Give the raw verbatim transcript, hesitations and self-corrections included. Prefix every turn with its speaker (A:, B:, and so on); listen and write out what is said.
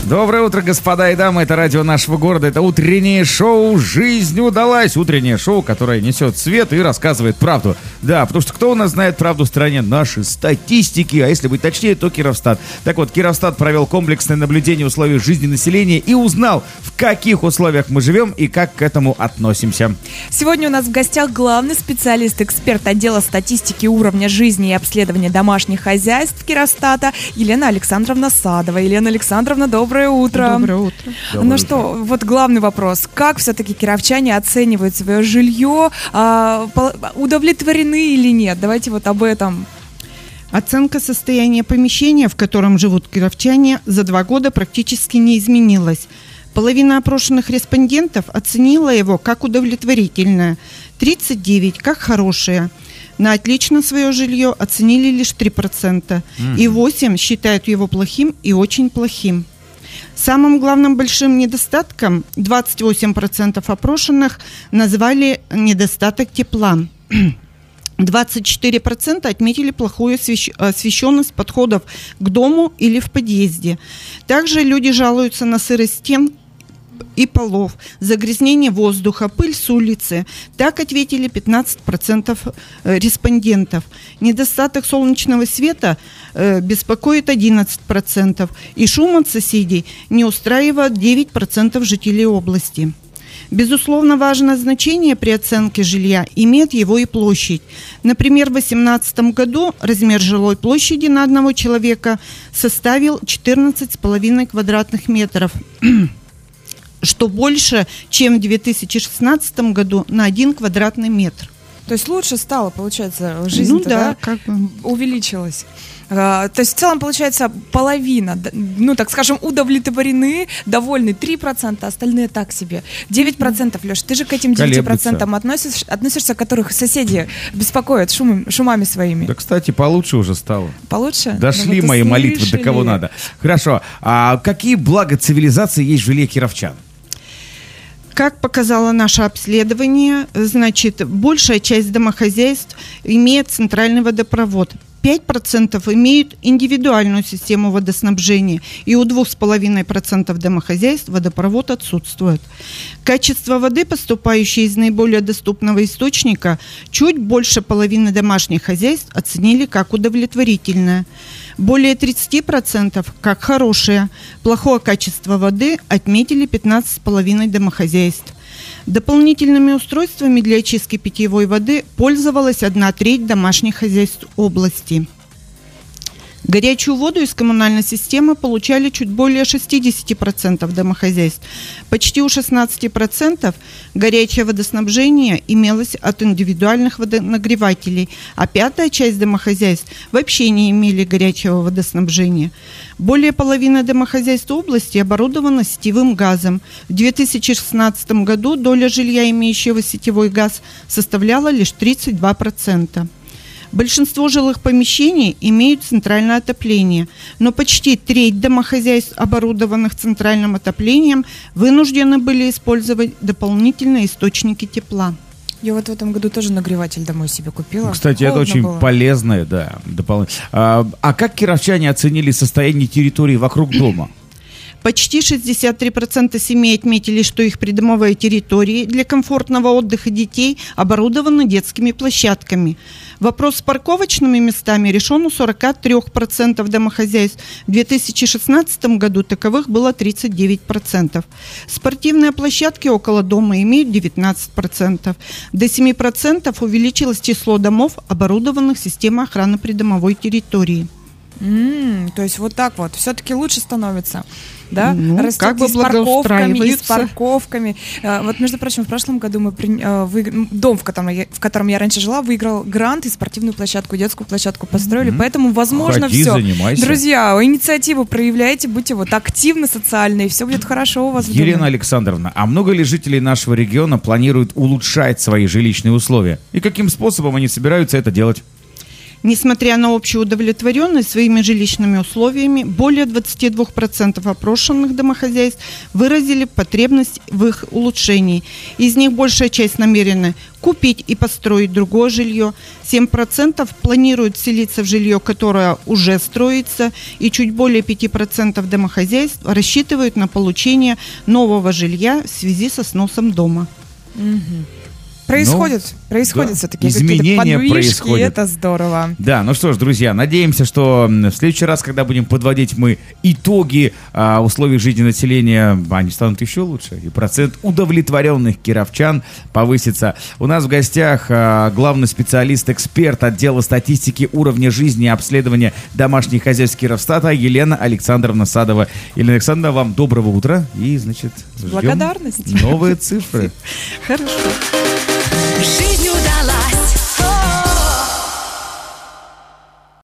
A: Доброе утро, господа и дамы. Это радио нашего города. Это утреннее шоу «Жизнь удалась». Утреннее шоу, которое несет свет и рассказывает правду. Да, потому что кто у нас знает правду в стране? Наши статистики. А если быть точнее, то Кировстат. Так вот, Кировстат провел комплексное наблюдение условий жизни населения и узнал, в каких условиях мы живем и как к этому относимся.
B: Сегодня у нас в гостях главный специалист, эксперт отдела статистики уровня жизни и обследования домашних хозяйств Кировстата Елена Александровна Садова. Елена Александровна, доброе утро.
C: Доброе утро.
B: Доброе ну утро. Что, вот главный вопрос. Как все-таки кировчане оценивают свое жилье? А, удовлетворены или нет? Давайте вот об этом.
C: Оценка состояния помещения, в котором живут кировчане, за два года практически не изменилась. Половина опрошенных респондентов оценила его как удовлетворительное, тридцать девять как хорошее. На отлично свое жилье оценили лишь три процента, mm-hmm. и восемь процентов считают его плохим и очень плохим. Самым главным большим недостатком двадцать восемь процентов опрошенных назвали недостаток тепла. двадцать четыре процента отметили плохую освещенность подходов к дому или в подъезде. Также люди жалуются на сырость стен и полов, загрязнение воздуха, пыль с улицы. Так ответили пятнадцать процентов респондентов. Недостаток солнечного света э, беспокоит одиннадцать процентов. И шум от соседей не устраивает девять процентов жителей области. Безусловно, важное значение при оценке жилья имеет его и площадь. Например, в две тысячи восемнадцатом году размер жилой площади на одного человека составил четырнадцать с половиной квадратных метров, что больше, чем в две тысячи шестнадцатом году на один квадратный метр.
B: То есть лучше стало, получается, жизнь
C: ну, да, да, как бы
B: увеличилась. А, то есть в целом, получается, половина, ну, так скажем, удовлетворены, довольны три процента, остальные так себе. девять процентов, Леш, ты же к этим девяти процентам относишь, относишься, которых соседи беспокоят шум, шумами своими.
A: Да, кстати, получше уже стало.
B: Получше?
A: Дошли
B: ну,
A: мои
B: слышали.
A: молитвы до кого надо. Хорошо. А какие блага цивилизации есть в жилье кировчан?
C: Как показало наше обследование, значит, большая часть домохозяйств имеет центральный водопровод. пять процентов имеют индивидуальную систему водоснабжения, и у два с половиной процента домохозяйств водопровод отсутствует. Качество воды, поступающей из наиболее доступного источника, чуть больше половины домашних хозяйств оценили как удовлетворительное. Более тридцать процентов как хорошее. Плохое качество воды отметили пятнадцать с половиной домохозяйств. Дополнительными устройствами для очистки питьевой воды пользовалась одна треть домашних хозяйств области. Горячую воду из коммунальной системы получали чуть более шестьдесят процентов домохозяйств. Почти у шестнадцать процентов горячее водоснабжение имелось от индивидуальных водонагревателей, а пятая часть домохозяйств вообще не имели горячего водоснабжения. Более половины домохозяйств области оборудовано сетевым газом. В две тысячи шестнадцатом году доля жилья, имеющего сетевой газ, составляла лишь тридцать два процента. Большинство жилых помещений имеют центральное отопление, но почти треть домохозяйств, оборудованных центральным отоплением, вынуждены были использовать дополнительные источники тепла.
B: Я вот в этом году тоже нагреватель домой себе купила.
A: Кстати,
B: Холодно
A: это очень
B: было.
A: полезное, да, дополнительно. А, а как кировчане оценили состояние территории вокруг дома?
C: Почти шестьдесят три процента семей отметили, что их придомовые территории для комфортного отдыха детей оборудованы детскими площадками. Вопрос с парковочными местами решен у сорок три процента домохозяйств. В две тысячи шестнадцатом году таковых было тридцать девять процентов. Спортивные площадки около дома имеют девятнадцать процентов. До семь процентов увеличилось число домов, оборудованных системой охраны придомовой территории.
B: Mm, то есть вот так вот, все-таки лучше становится, да?
C: Ну,
B: Растет
C: как бы
B: и с парковками, и с
C: благоустраивается.
B: парковками. А, вот, между прочим, в прошлом году мы при, а, вы, дом, в котором, я, в котором я раньше жила, выиграл грант, и спортивную площадку, и детскую площадку построили, mm-hmm. поэтому, возможно,
A: Ходи,
B: все.
A: занимайся.
B: Друзья, инициативу проявляйте, будьте вот активны социально, и все будет хорошо у вас.
A: Елена Александровна, а много ли жителей нашего региона планируют улучшать свои жилищные условия? И каким способом они собираются это делать?
C: Несмотря на общую удовлетворенность своими жилищными условиями, более двадцать два процента опрошенных домохозяйств выразили потребность в их улучшении. Из них большая часть намерены купить и построить другое жилье. семь процентов планируют вселиться в жилье, которое уже строится. И чуть более пять процентов домохозяйств рассчитывают на получение нового жилья в связи со сносом дома.
B: Угу. Происходит, ну, происходят да, все-таки какие-то подвижки, и это здорово.
A: Да, ну что ж, друзья, надеемся, что в следующий раз, когда будем подводить мы итоги а, условий жизни населения, они станут еще лучше, и процент удовлетворенных кировчан повысится. У нас в гостях а, главный специалист-эксперт отдела статистики уровня жизни и обследования домашних хозяйств Кировстата Елена Александровна Садова. Елена Александровна, вам доброго утра и, значит, ждем
B: благодарность.
A: Новые цифры.
B: Хорошо.
D: Жизнь